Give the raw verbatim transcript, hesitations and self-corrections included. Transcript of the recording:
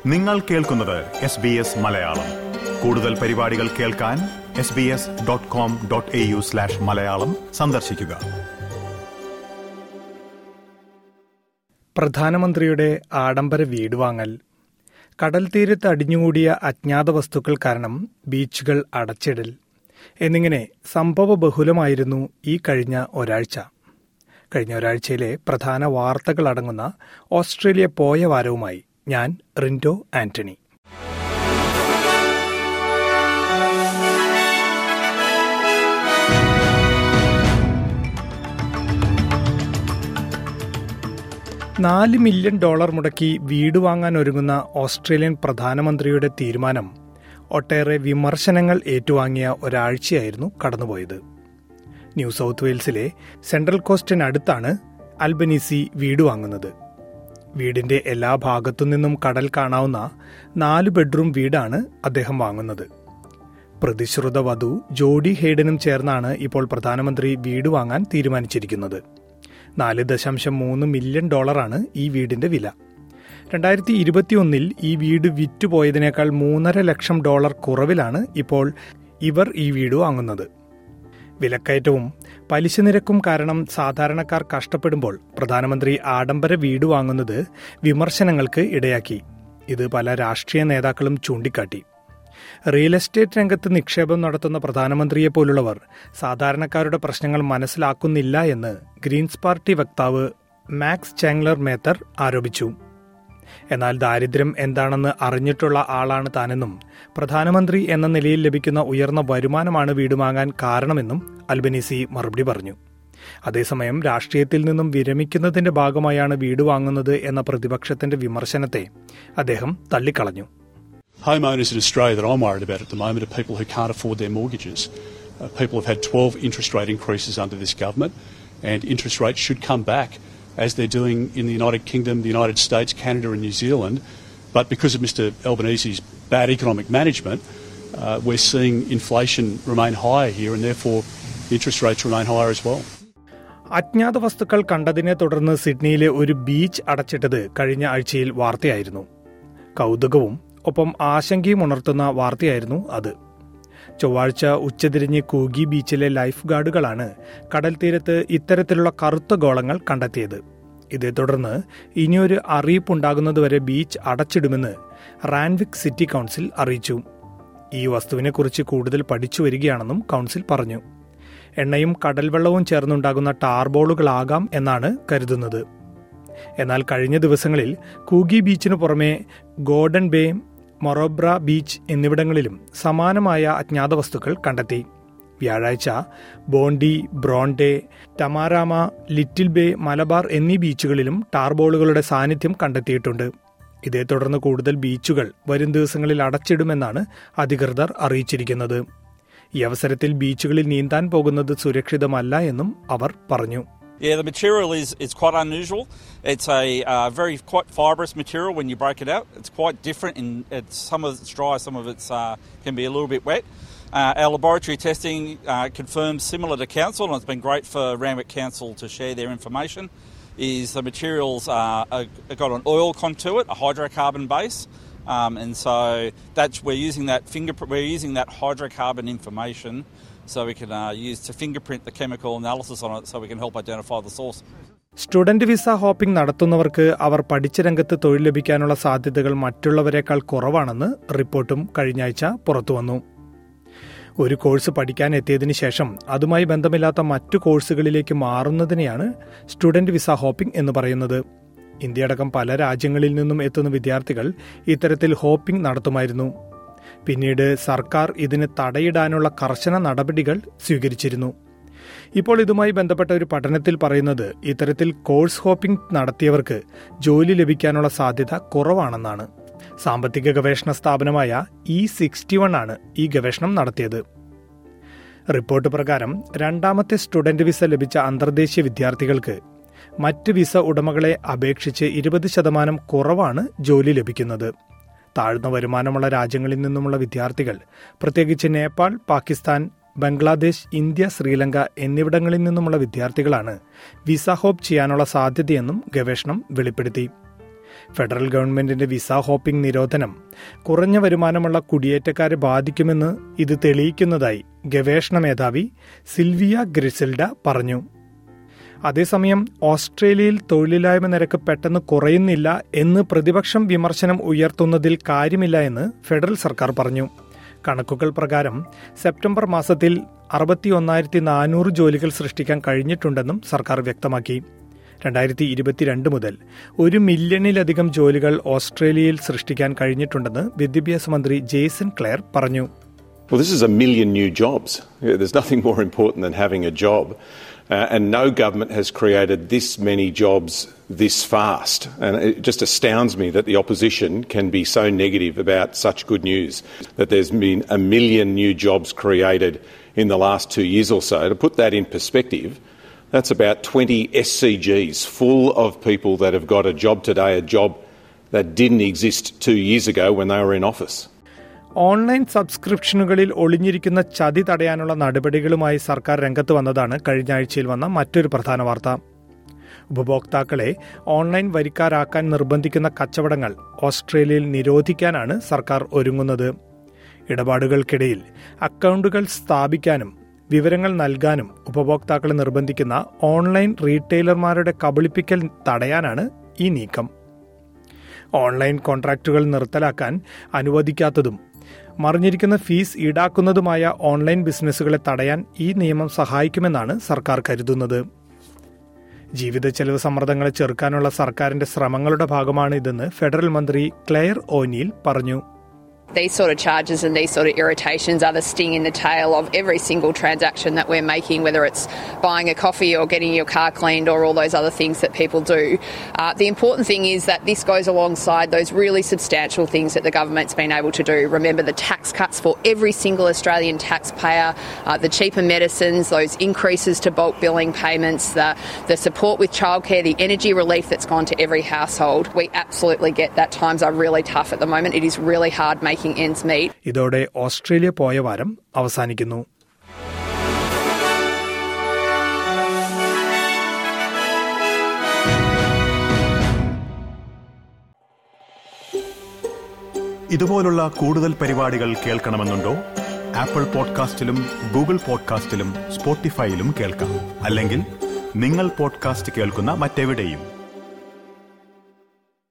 നിങ്ങൾ കേൾക്കുന്നത് S B S Malayalam. കൂടുതൽ പരിപാടികൾ കേൾക്കാൻ S B S dot com dot A U slash Malayalam സന്ദർശിക്കുക. പ്രധാനമന്ത്രിയുടെ ആഡംബര വീട് വാങ്ങൽ, കടൽ തീരത്ത് അടിഞ്ഞുകൂടിയ അജ്ഞാത വസ്തുക്കൾ കാരണം ബീച്ചുകൾ അടച്ചിടൽ എന്നിങ്ങനെ സംഭവ ബഹുലമായിരുന്നു ഈ കഴിഞ്ഞ ഒരാഴ്ച. കഴിഞ്ഞ ഒരാഴ്ചയിലെ പ്രധാന വാർത്തകൾ അടങ്ങുന്ന ഓസ്ട്രേലിയ പോയ വാരവുമായി ഞാൻ റിൻഡോ ആന്റണി. നാല് മില്യൺ ഡോളർ മുടക്കി വീട് വാങ്ങാൻ ഒരുങ്ങുന്ന ഓസ്ട്രേലിയൻ പ്രധാനമന്ത്രിയുടെ തീരുമാനം ഒട്ടേറെ വിമർശനങ്ങൾ ഏറ്റുവാങ്ങിയ ഒരാഴ്ചയായിരുന്നു കടന്നുപോയത്. ന്യൂ സൗത്ത് വെയിൽസിലെ സെൻട്രൽ കോസ്റ്റിനടുത്താണ് അൽബനീസി വീട് വാങ്ങുന്നത്. വീടിന്റെ എല്ലാ ഭാഗത്തുനിന്നും കടൽ കാണാവുന്ന നാല് ബെഡ്റൂം വീടാണ് അദ്ദേഹം വാങ്ങുന്നത്. പ്രതിശ്രുത വധു ജോഡി ഹെയ്ഡനും ചേർന്നാണ് ഇപ്പോൾ പ്രധാനമന്ത്രി വീട് വാങ്ങാൻ തീരുമാനിച്ചിരിക്കുന്നത്. നാല് ദശാംശം മൂന്ന് മില്യൺ ഡോളറാണ് ഈ വീടിന്റെ വില. രണ്ടായിരത്തി ഇരുപത്തിയൊന്നിൽ ഈ വീട് വിറ്റുപോയതിനേക്കാൾ മൂന്നര ലക്ഷം ഡോളർ കുറവിലാണ് ഇപ്പോൾ ഇവർ ഈ വീട് വാങ്ങുന്നത്. വിലക്കയറ്റവും പലിശ നിരക്കും കാരണം സാധാരണക്കാർ കഷ്ടപ്പെടുമ്പോൾ പ്രധാനമന്ത്രി ആഡംബര വീട് വാങ്ങുന്നത് വിമർശനങ്ങൾക്ക് ഇടയാക്കി. ഇത് പല രാഷ്ട്രീയ നേതാക്കളും ചൂണ്ടിക്കാട്ടി. റിയൽ എസ്റ്റേറ്റ് രംഗത്ത് നിക്ഷേപം നടത്തുന്ന പ്രധാനമന്ത്രിയെ പോലുള്ളവർ സാധാരണക്കാരുടെ പ്രശ്നങ്ങൾ മനസ്സിലാക്കുന്നില്ല എന്ന് ഗ്രീൻസ് പാർട്ടി വക്താവ് മാക്സ് ചാങ്ലർ മേത്തർ ആരോപിച്ചു. എന്നാൽ ദാരിദ്ര്യം എന്താണെന്ന് അറിഞ്ഞിട്ടുള്ള ആളാണ് താനെന്നും പ്രധാനമന്ത്രി എന്ന നിലയിൽ ലഭിക്കുന്ന ഉയർന്ന വരുമാനമാണ് വീട് വാങ്ങാൻ കാരണമെന്നും അൽബനീസി മറുപടി പറഞ്ഞു. അതേസമയം രാഷ്ട്രീയത്തിൽ നിന്നും വിരമിക്കുന്നതിന്റെ ഭാഗമായാണ് വീട് വാങ്ങുന്നത് എന്ന പ്രതിപക്ഷത്തിന്റെ വിമർശനത്തെ അദ്ദേഹം തള്ളിക്കളഞ്ഞു. Homeowners in Australia that I'm worried about at the moment are people who can't afford their mortgages. Uh, people have had twelve interest rate increases under this government, and interest rates should come back as they're doing in the United Kingdom, the United States, Canada and New Zealand. But because of Mister Albanese's bad economic management, uh, we're seeing inflation remain higher here, and therefore interest rates remain higher as well. അജ്ഞാത വസ്തുക്കൾ കണ്ടതിനെ തുടർന്ന് സിഡ്നിയിലെ ഒരു beach അടച്ചിട്ടത് കഴിഞ്ഞ ആഴ്ചയിൽ വാർത്തയായിരുന്നു. കൗതുകവും ഒപ്പം ആശങ്കയും ഉണർത്തുന്ന വാർത്തയായിരുന്നു അത്. ചൊവ്വാഴ്ച ഉച്ചതിരിഞ്ഞ് കൂഗി ബീച്ചിലെ ലൈഫ് ഗാർഡുകളാണ് കടൽ തീരത്ത് ഇത്തരത്തിലുള്ള കറുത്ത ഗോളങ്ങൾ കണ്ടെത്തിയത്. ഇതേ തുടർന്ന് ഇനിയൊരു അറിയിപ്പുണ്ടാകുന്നതുവരെ ബീച്ച് അടച്ചിടുമെന്ന് റാൻവിക് സിറ്റി കൗൺസിൽ അറിയിച്ചു. ഈ വസ്തുവിനെക്കുറിച്ച് കൂടുതൽ പഠിച്ചു വരികയാണെന്നും കൗൺസിൽ പറഞ്ഞു. എണ്ണയും കടൽവെള്ളവും ചേർന്നുണ്ടാകുന്ന ടാർബോളുകളാകാം എന്നാണ് കരുതുന്നത്. എന്നാൽ കഴിഞ്ഞ ദിവസങ്ങളിൽ കൂഗി ബീച്ചിനു പുറമെ ഗോർഡൻ ബേ, മൊറോബ്ര ബീച്ച് എന്നിവിടങ്ങളിലും സമാനമായ അജ്ഞാത വസ്തുക്കൾ കണ്ടെത്തി. വ്യാഴാഴ്ച Bondi, Bronte, Tamarama, Little Bay, Malabar എന്നീ ബീച്ചുകളിലും ടാർബോളുകളുടെ സാന്നിധ്യം കണ്ടെത്തിയിട്ടുണ്ട്. ഇതേ തുടർന്ന് കൂടുതൽ ബീച്ചുകൾ വരും ദിവസങ്ങളിൽ അടച്ചിടുമെന്നാണ് അധികൃതർ അറിയിച്ചിരിക്കുന്നത്. ഈ അവസരത്തിൽ ബീച്ചുകളിൽ നീന്താൻ പോകുന്നത് സുരക്ഷിതമല്ല എന്നും അവർ പറഞ്ഞു. Yeah, the material is, is quite unusual. It's a uh, very quite fibrous material when you break it out. It's quite different. In it's, some of it's dry, some of it's uh, can be a little bit wet. Uh, our laboratory testing uh, confirms similar to council, and it's been great for Randwick Council to share their information. Is the materials uh, are, got an oil content to it, a hydrocarbon base, um, and so that's we're using that fingerprint. We're using that hydrocarbon information. So we can uh, use to fingerprint the chemical analysis on it so we can help identify the source. Student visa hopping നടത്തുന്നവർക്ക് അവർ പഠിച്ച രംഗത്ത് തൊഴിൽ ലഭിക്കാനുള്ള സാധ്യതകൾ മറ്റുള്ളവരെക്കാൾ കുറവാണെന്ന് റിപ്പോർട്ടും കഴിഞ്ഞയാഴ്ച പുറത്തുവന്നു. ഒരു കോഴ്സ് പഠിക്കാൻ എത്തിയതിനു ശേഷം അതുമായി ബന്ധമില്ലാത്ത മറ്റു കോഴ്സുകളിലേക്ക് മാറുന്നതിനെയാണ് സ്റ്റുഡന്റ് വിസ ഹോപ്പിംഗ് എന്ന് പറയുന്നത്. ഇന്ത്യയടക്കം പല രാജ്യങ്ങളിൽ നിന്നും എത്തുന്ന വിദ്യാർത്ഥികൾ ഇത്തരത്തിൽ ഹോപ്പിംഗ് നടത്തുമായിരുന്നു. പിന്നീട് സർക്കാർ ഇതിന് തടയിടാനുള്ള കർശന നടപടികൾ സ്വീകരിച്ചിരുന്നു. ഇപ്പോൾ ഇതുമായി ബന്ധപ്പെട്ട ഒരു പഠനത്തിൽ പറയുന്നത് ഇത്തരത്തിൽ കോഴ്സ് ഹോപ്പിംഗ് നടത്തിയവർക്ക് ജോലി ലഭിക്കാനുള്ള സാധ്യത കുറവാണെന്നാണ്. സാമ്പത്തിക ഗവേഷണ സ്ഥാപനമായ ഇ സിക്സ്റ്റി വൺ ആണ് ഈ ഗവേഷണം നടത്തിയത്. റിപ്പോർട്ട് പ്രകാരം രണ്ടാമത്തെ സ്റ്റുഡന്റ് വിസ ലഭിച്ച അന്തർദേശീയ വിദ്യാർത്ഥികൾക്ക് മറ്റ് വിസ ഉടമകളെ അപേക്ഷിച്ച് ഇരുപത് ശതമാനം കുറവാണ് ജോലി ലഭിക്കുന്നത്. താഴ്ന്ന വരുമാനമുള്ള രാജ്യങ്ങളിൽ നിന്നുമുള്ള വിദ്യാർത്ഥികൾ, പ്രത്യേകിച്ച് നേപ്പാൾ, പാകിസ്ഥാൻ, ബംഗ്ലാദേശ്, ഇന്ത്യ, ശ്രീലങ്ക എന്നിവിടങ്ങളിൽ നിന്നുമുള്ള വിദ്യാർത്ഥികളാണ് വിസ ഹോപ്പ് ചെയ്യാനുള്ള സാധ്യതയെന്നും ഗവേഷണം വെളിപ്പെടുത്തി. ഫെഡറൽ ഗവൺമെന്റിന്റെ വിസ ഹോപ്പിംഗ് നിരോധനം കുറഞ്ഞ വരുമാനമുള്ള കുടിയേറ്റക്കാരെ ബാധിക്കുമെന്ന് ഇത് തെളിയിക്കുന്നതായി ഗവേഷണ മേധാവി സിൽവിയ ഗ്രിസെൽഡ പറഞ്ഞു. അതേസമയം ഓസ്ട്രേലിയയിൽ തൊഴിലില്ലായ്മ നിരക്ക് പെട്ടെന്ന് കുറയുന്നില്ല എന്ന് പ്രതിപക്ഷം വിമർശനം ഉയർത്തുന്നതിൽ കാര്യമില്ല എന്ന് ഫെഡറൽ സർക്കാർ പറഞ്ഞു. കണക്കുകൾ പ്രകാരം സെപ്റ്റംബർ മാസത്തിൽ അറുപത്തി ഒന്നായിരത്തി നാനൂറ് ജോലികൾ സൃഷ്ടിക്കാൻ കഴിഞ്ഞിട്ടുണ്ടെന്നും സർക്കാർ വ്യക്തമാക്കി. രണ്ടായിരത്തി ഇരുപത്തിരണ്ട് മുതൽ ഒരു മില്യണിലധികം ജോലികൾ ഓസ്ട്രേലിയയിൽ സൃഷ്ടിക്കാൻ കഴിഞ്ഞിട്ടുണ്ടെന്ന് വിദ്യാഭ്യാസ മന്ത്രി ജേസൺ ക്ലെയർ പറഞ്ഞു. Well, this is a million new jobs. There's nothing more important than having a job. Uh, and no government has created this many jobs this fast. And it just astounds me that the opposition can be so negative about such good news, that there's been a million new jobs created in the last two years or so. To put that in perspective, that's about twenty S C Gs full of people that have got a job today, a job that didn't exist two years ago when they were in office. Online സബ്സ്ക്രിപ്ഷനുകളിൽ ഒളിഞ്ഞിരിക്കുന്ന ചതി തടയാനുള്ള നടപടികളുമായി സർക്കാർ രംഗത്ത് വന്നതാണ് കഴിഞ്ഞ ആഴ്ചയിൽ വന്ന മറ്റൊരു പ്രധാന വാർത്ത. ഉപഭോക്താക്കളെ ഓൺലൈൻ വരിക്കാരാക്കാൻ നിർബന്ധിക്കുന്ന കച്ചവടങ്ങൾ ഓസ്ട്രേലിയയിൽ നിരോധിക്കാനാണ് സർക്കാർ ഒരുങ്ങുന്നത്. ഇടപാടുകൾക്കിടയിൽ അക്കൗണ്ടുകൾ സ്ഥാപിക്കാനും വിവരങ്ങൾ നൽകാനും ഉപഭോക്താക്കളെ നിർബന്ധിക്കുന്ന ഓൺലൈൻ റീറ്റെയിലർമാരുടെ കബളിപ്പിക്കൽ തടയാനാണ് ഈ നീക്കം. ഓൺലൈൻ കോൺട്രാക്റ്റുകൾ നിർത്തലാക്കാൻ അനുവദിക്കാത്തതും മറിഞ്ഞിരിക്കുന്ന ഫീസ് ഈടാക്കുന്നതുമായ ഓൺലൈൻ ബിസിനസ്സുകളെ തടയാൻ ഈ നിയമം സഹായിക്കുമെന്നാണ് സർക്കാർ കരുതുന്നത്. ജീവിത ചെലവ് സമ്മർദ്ദങ്ങളെ ചെറുക്കാനുള്ള സർക്കാരിന്റെ ശ്രമങ്ങളുടെ ഭാഗമാണ് ഇതെന്ന് ഫെഡറൽ മന്ത്രി ക്ലെയർ ഓനീൽ പറഞ്ഞു. These sort of charges and these sort of irritations are the sting in the tail of every single transaction that we're making, whether it's buying a coffee or getting your car cleaned or all those other things that people do. Uh, the important thing is that this goes alongside those really substantial things that the government's been able to do. Remember the tax cuts for every single Australian taxpayer, uh, the cheaper medicines, those increases to bulk billing payments, the, the support with childcare, the energy relief that's gone to every household. We absolutely get that times are really tough at the moment. It is really hard making ഇതോടെ Australia പോയ വാരം അവസാനിക്കുന്നു. ഇതുപോലുള്ള കൂടുതൽ പരിപാടികൾ കേൾക്കണമെന്നുണ്ടോ? Apple പോഡ്കാസ്റ്റിലും Google പോഡ്കാസ്റ്റിലും സ്പോട്ടിഫൈയിലും കേൾക്കാം. അല്ലെങ്കിൽ നിങ്ങൾ പോഡ്കാസ്റ്റ് കേൾക്കുന്ന മറ്റെവിടെയും